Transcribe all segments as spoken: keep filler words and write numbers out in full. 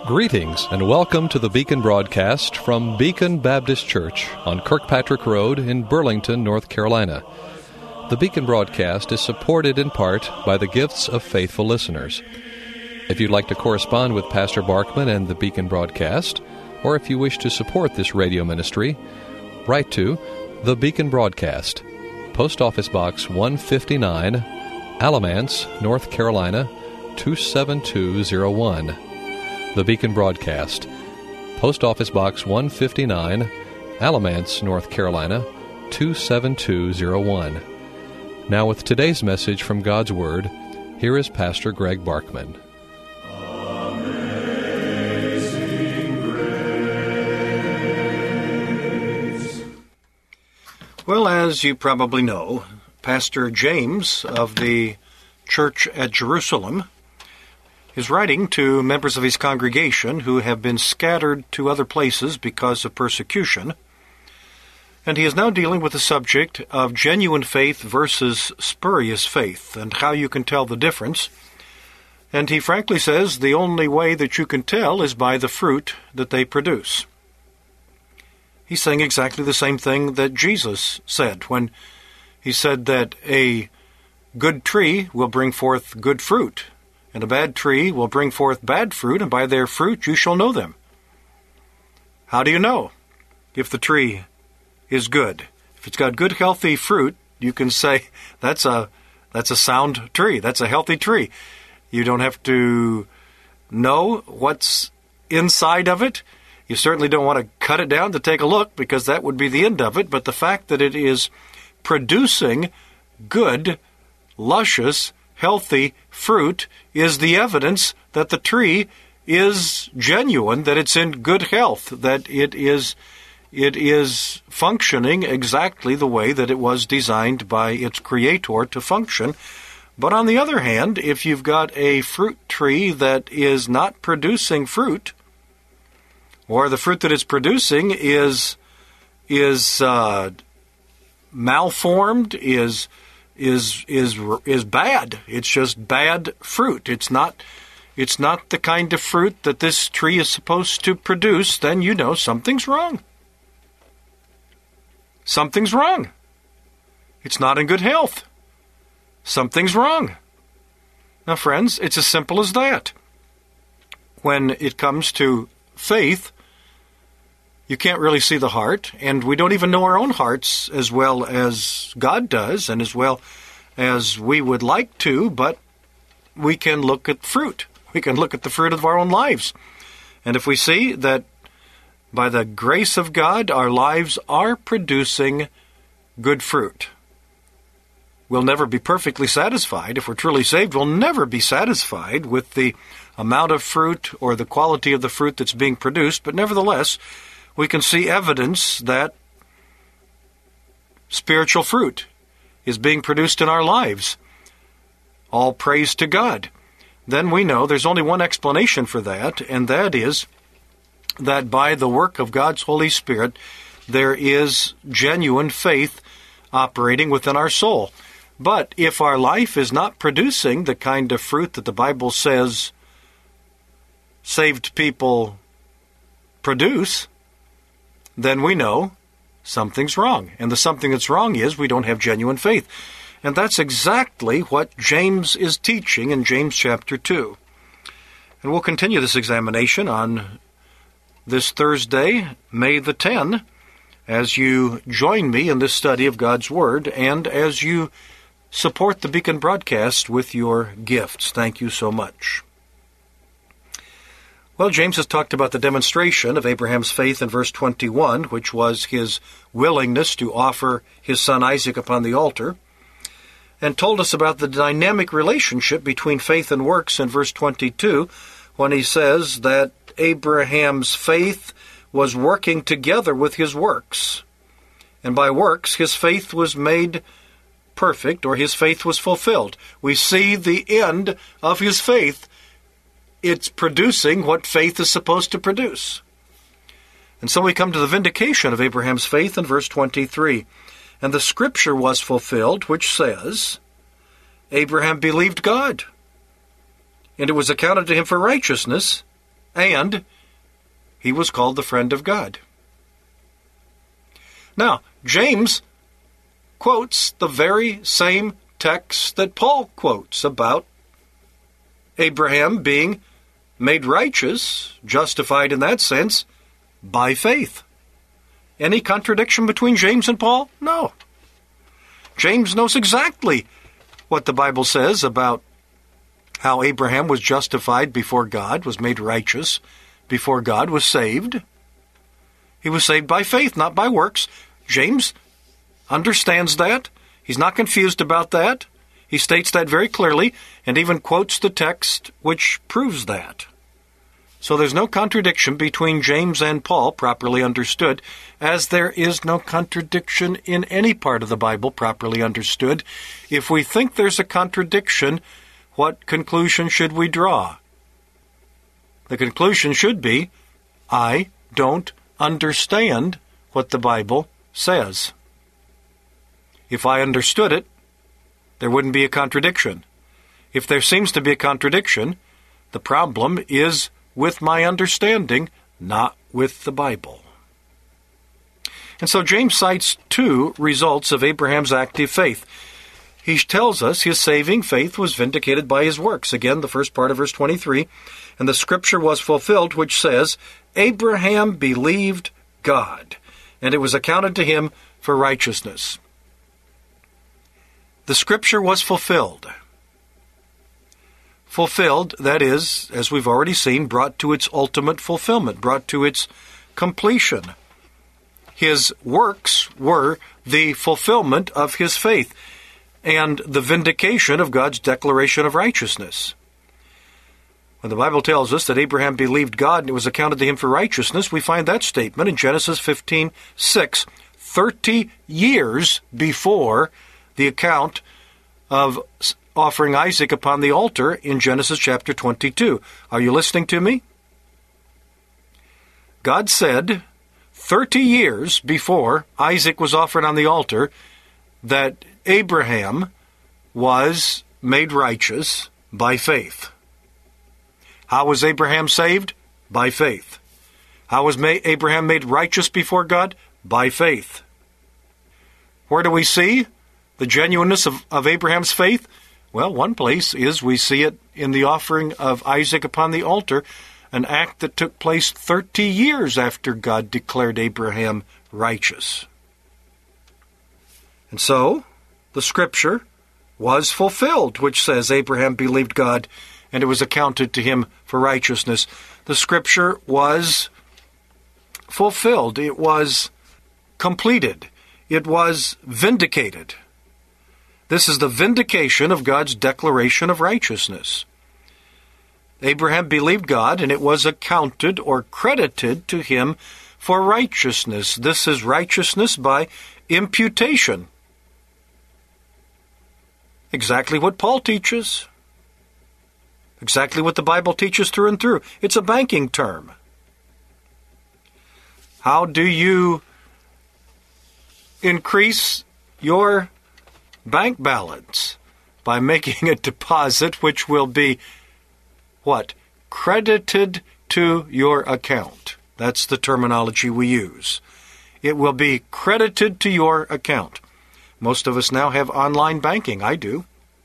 Greetings and welcome to the Beacon broadcast from Beacon Baptist Church on Kirkpatrick Road in Burlington, North Carolina. The Beacon broadcast is supported in part by the gifts of faithful listeners. If you'd like to correspond with Pastor Barkman and the Beacon broadcast, or if you wish to support this radio ministry, write to The Beacon Broadcast, Post Office Box one fifty-nine, Alamance, North Carolina, two seven two zero one. The Beacon Broadcast, Post Office Box one fifty-nine, Alamance, North Carolina, two seven two zero one. Now with today's message from God's Word, here is Pastor Greg Barkman. Well, as you probably know, Pastor James of the Church at Jerusalem is writing to members of his congregation who have been scattered to other places because of persecution. And he is now dealing with the subject of genuine faith versus spurious faith and how you can tell the difference. And he frankly says the only way that you can tell is by the fruit that they produce. He's saying exactly the same thing that Jesus said when he said that a good tree will bring forth good fruit, and a bad tree will bring forth bad fruit, and by their fruit you shall know them. How do you know if the tree is good? If it's got good, healthy fruit, you can say that's a that's a sound tree. That's a healthy tree. You don't have to know what's inside of it. You certainly don't want to cut it down to take a look, because that would be the end of it. But the fact that it is producing good, luscious, healthy fruit is the evidence that the tree is genuine, that it's in good health, that it is it is functioning exactly the way that it was designed by its creator to function. But on the other hand, if you've got a fruit tree that is not producing fruit, or the fruit that it's producing is is uh, malformed, is is is is bad. It's just bad fruit. It's not it's not the kind of fruit that this tree is supposed to produce. Then you know something's wrong. Something's wrong. It's not in good health. Something's wrong. Now, friends, it's as simple as that. When it comes to faith, you can't really see the heart, and we don't even know our own hearts as well as God does and as well as we would like to, but we can look at fruit. We can look at the fruit of our own lives. And if we see that by the grace of God, our lives are producing good fruit, we'll never be perfectly satisfied. If we're truly saved, we'll never be satisfied with the amount of fruit or the quality of the fruit that's being produced, but nevertheless, we can see evidence that spiritual fruit is being produced in our lives. All praise to God. Then we know there's only one explanation for that, and that is that by the work of God's Holy Spirit, there is genuine faith operating within our soul. But if our life is not producing the kind of fruit that the Bible says saved people produce, then we know something's wrong. And the something that's wrong is we don't have genuine faith. And that's exactly what James is teaching in James chapter two. And we'll continue this examination on this Thursday, May the tenth, as you join me in this study of God's Word and as you support the Beacon broadcast with your gifts. Thank you so much. Well, James has talked about the demonstration of Abraham's faith in verse twenty-one, which was his willingness to offer his son Isaac upon the altar, and told us about the dynamic relationship between faith and works in verse twenty-two, when he says that Abraham's faith was working together with his works. And by works, his faith was made perfect, or his faith was fulfilled. We see the end of his faith. It's producing what faith is supposed to produce. And so we come to the vindication of Abraham's faith in verse twenty-three. And the scripture was fulfilled, which says, Abraham believed God, and it was accounted to him for righteousness, and he was called the friend of God. Now, James quotes the very same text that Paul quotes about Abraham being made righteous, justified in that sense, by faith. Any contradiction between James and Paul? No. James knows exactly what the Bible says about how Abraham was justified before God, was made righteous before God, was saved. He was saved by faith, not by works. James understands that. He's not confused about that. He states that very clearly and even quotes the text which proves that. So there's no contradiction between James and Paul, properly understood, as there is no contradiction in any part of the Bible, properly understood. If we think there's a contradiction, what conclusion should we draw? The conclusion should be, I don't understand what the Bible says. If I understood it, there wouldn't be a contradiction. If there seems to be a contradiction, the problem is with my understanding, not with the Bible. And so James cites two results of Abraham's active faith. He tells us his saving faith was vindicated by his works. Again, the first part of verse twenty-three, and the scripture was fulfilled, which says, Abraham believed God, and it was accounted to him for righteousness. The scripture was fulfilled. Fulfilled, that is, as we've already seen, brought to its ultimate fulfillment, brought to its completion. His works were the fulfillment of his faith and the vindication of God's declaration of righteousness. When the Bible tells us that Abraham believed God and it was accounted to him for righteousness, we find that statement in Genesis fifteen six, thirty years before the account of offering Isaac upon the altar in Genesis chapter twenty-two. Are you listening to me? God said thirty years before Isaac was offered on the altar that Abraham was made righteous by faith. How was Abraham saved? By faith. How was Abraham made righteous before God? By faith. Where do we see the genuineness of, of Abraham's faith? Well, one place is we see it in the offering of Isaac upon the altar, an act that took place thirty years after God declared Abraham righteous. And so, the scripture was fulfilled, which says Abraham believed God, and it was accounted to him for righteousness. The scripture was fulfilled. It was completed. It was vindicated. This is the vindication of God's declaration of righteousness. Abraham believed God, and it was accounted or credited to him for righteousness. This is righteousness by imputation. Exactly what Paul teaches. Exactly what the Bible teaches through and through. It's a banking term. How do you increase your bank balance? By making a deposit which will be, what? Credited to your account. That's the terminology we use. It will be credited to your account. Most of us now have online banking. I do.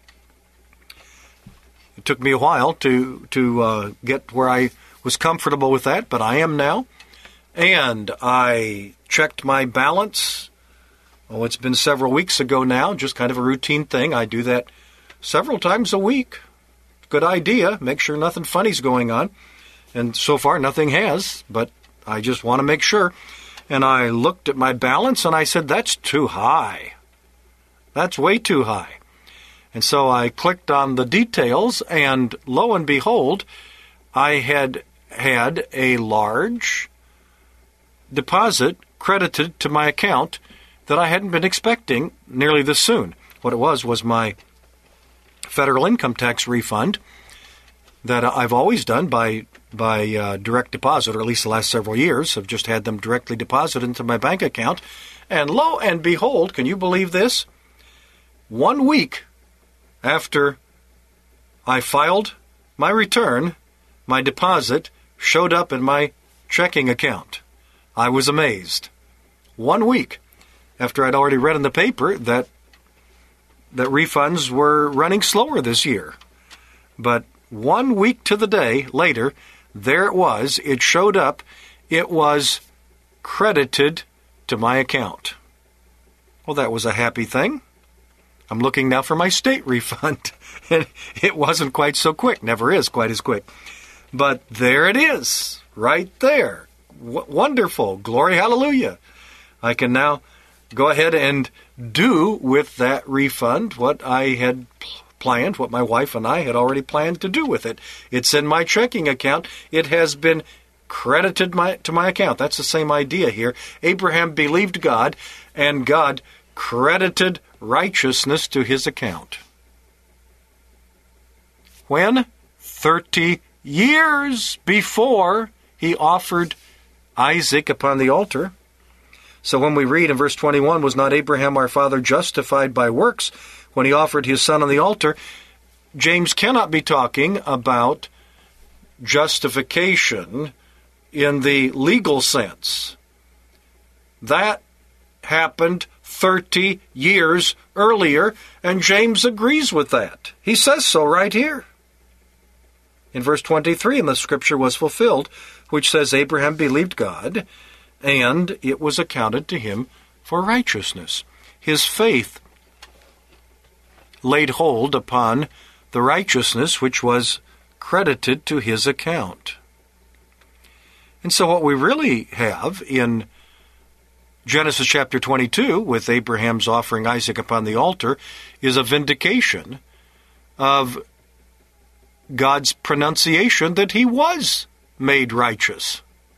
It took me a while to, to uh, get where I was comfortable with that, but I am now. And I checked my balance. Oh, it's been several weeks ago now, just kind of a routine thing. I do that several times a week. Good idea. Make sure nothing funny's going on. And so far, nothing has, but I just want to make sure. And I looked at my balance, and I said, that's too high. That's way too high. And so I clicked on the details, and lo and behold, I had had a large deposit credited to my account that I hadn't been expecting nearly this soon. What it was was my federal income tax refund that I've always done by by uh, direct deposit, or at least the last several years. I've just had them directly deposited into my bank account. And lo and behold, can you believe this? One week after I filed my return, my deposit showed up in my checking account. I was amazed. One week after I'd already read in the paper that that refunds were running slower this year. But one week to the day later, there it was. It showed up. It was credited to my account. Well, that was a happy thing. I'm looking now for my state refund. And it wasn't quite so quick. Never is quite as quick. But there it is, right there. W- wonderful. Glory, hallelujah. I can now go ahead and do with that refund what I had planned, what my wife and I had already planned to do with it. It's in my checking account. It has been credited my, to my account. That's the same idea here. Abraham believed God, and God credited righteousness to his account. When? Thirty years before he offered Isaac upon the altar. So when we read in verse twenty-one, was not Abraham our father justified by works when he offered his son on the altar? James cannot be talking about justification in the legal sense. That happened thirty years earlier, and James agrees with that. He says so right here. In verse twenty-three, and the scripture was fulfilled, which says, Abraham believed God, and it was accounted to him for righteousness. His faith laid hold upon the righteousness which was credited to his account. And so what we really have in Genesis chapter twenty-two, with Abraham's offering Isaac upon the altar, is a vindication of God's pronunciation that he was made righteous.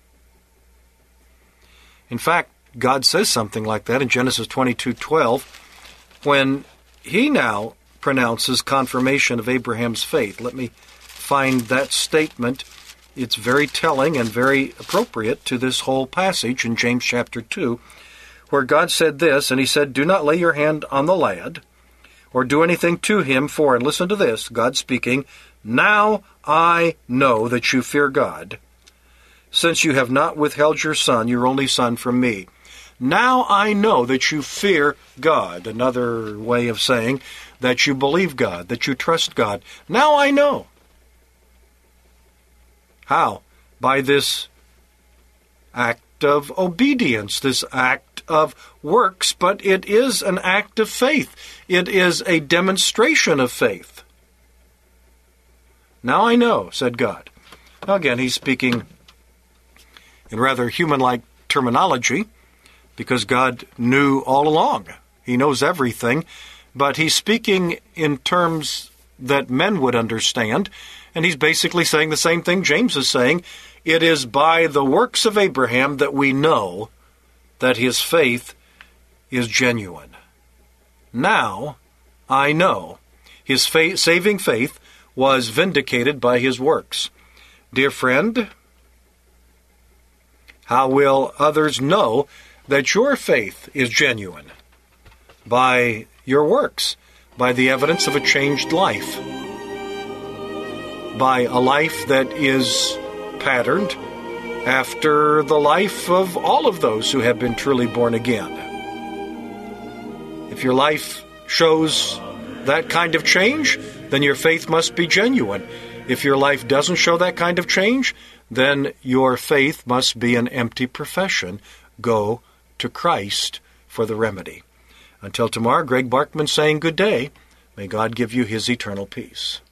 In fact, God says something like that in Genesis twenty-two twelve, when he now pronounces confirmation of Abraham's faith. Let me find that statement. It's very telling and very appropriate to this whole passage in James chapter two, where God said this, and he said, do not lay your hand on the lad, or do anything to him, for, and listen to this, God speaking, now I know that you fear God, since you have not withheld your son, your only son, from me. Now I know that you fear God. Another way of saying that you believe God, that you trust God. Now I know. How? By this act of obedience, this act of works, but it is an act of faith. It is a demonstration of faith. Now I know, said God. Now again, he's speaking in rather human-like terminology, because God knew all along. He knows everything, but he's speaking in terms that men would understand, and he's basically saying the same thing James is saying. It is by the works of Abraham that we know that his faith is genuine. Now I know. His faith, saving faith was vindicated by his works. Dear friend, how will others know that your faith is genuine? By your works, by the evidence of a changed life, by a life that is patterned after the life of all of those who have been truly born again. If your life shows that kind of change, then your faith must be genuine. If your life doesn't show that kind of change, then your faith must be an empty profession. Go to Christ for the remedy. Until tomorrow, Greg Barkman saying good day. May God give you his eternal peace.